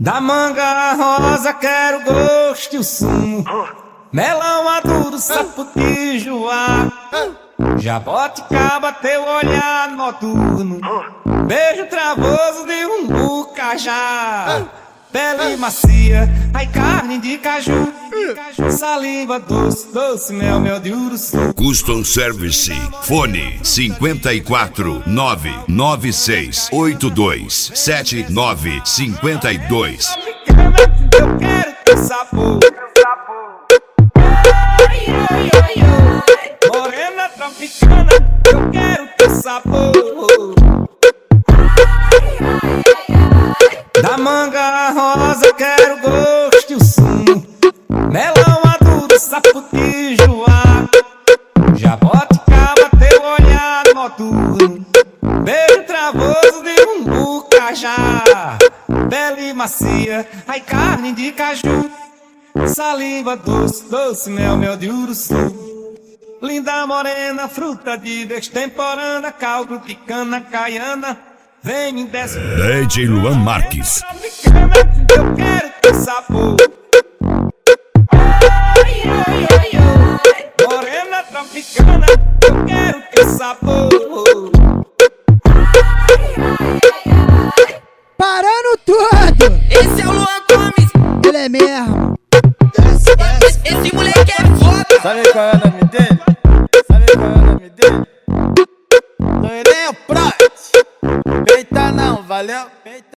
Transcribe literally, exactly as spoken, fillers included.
Da manga rosa quero gosto e o sumo, melão maduro, saputijoá, jaboticaba teu olhar noturno, beijo travoso de um bucajá, pele macia, ai carne de caju, saliva doce, doce mel, mel de uruçu. Custom Service, fone cinquenta e quatro, nove nove seis oito dois sete nove cinquenta e dois. Eu quero teu sabor, morena tropicana, eu quero teu sabor. Da manga rosa quero gosto e o sumo, melão maduro, saputijoá, jaboticaba teu olhar noturno, beijo travoso de um bucajá, pele macia, ai carne de caju, saliva doce, doce mel, mel de uruçu. Linda morena, fruta de destemporânea, caldo de cana caiana, vem me desce. D J Luan Marques. Eu quero teu sabor, morena tropicana, eu quero teu sabor. Parando tudo! Esse é o Luan Gomes, Ele é mesmo! esse, esse moleque é foda. Sabe qual é o nome dele? Sabe qual é o nome dele? Loirinho Prot. Peita não, valeu? Peita.